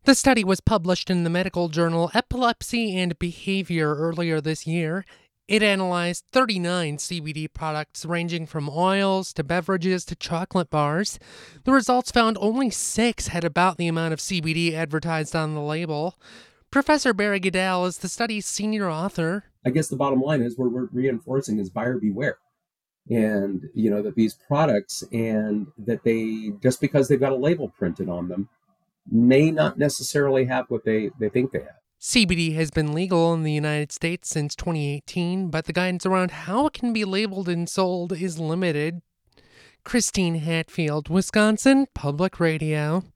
The study was published in the medical journal Epilepsy and Behavior earlier this year. It analyzed 39 CBD products ranging from oils to beverages to chocolate bars. The results found only 6 had about the amount of CBD advertised on the label. Professor Barry Goodell is the study's senior author. I guess the bottom line is we're reinforcing is buyer beware. And, that these products and that they, just because they've got a label printed on them, may not necessarily have what they think they have. CBD has been legal in the United States since 2018, but the guidance around how it can be labeled and sold is limited. Christine Hatfield, Wisconsin Public Radio.